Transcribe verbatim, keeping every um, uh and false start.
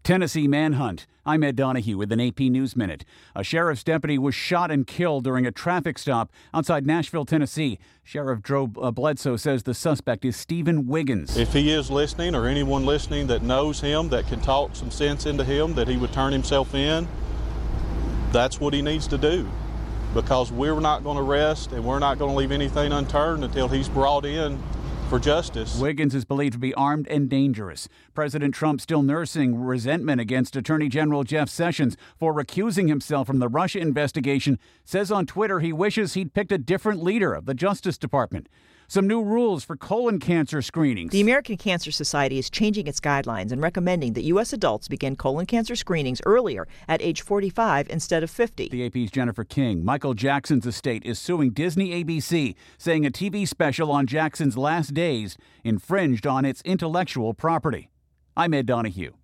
Tennessee manhunt. I'm Ed Donahue with an A P News Minute. A sheriff's deputy was shot and killed during a traffic stop outside Nashville, Tennessee. Sheriff Joe Bledsoe says the suspect is Stephen Wiggins. If he is listening, or anyone listening that knows him, that can talk some sense into him, that he would turn himself in, that's what he needs to do. Because we're not going to rest and we're not going to leave anything unturned until he's brought in for justice. Wiggins is believed to be armed and dangerous. President Trump still nursing resentment against Attorney General Jeff Sessions for recusing himself from the Russia investigation, says on Twitter he wishes he'd picked a different leader of the Justice Department. Some new rules for colon cancer screenings. The American Cancer Society is changing its guidelines and recommending that U S adults begin colon cancer screenings earlier at age forty-five instead of fifty. The A P's Jennifer King. Michael Jackson's estate is suing Disney A B C, saying a T V special on Jackson's last days infringed on its intellectual property. I'm Ed Donahue.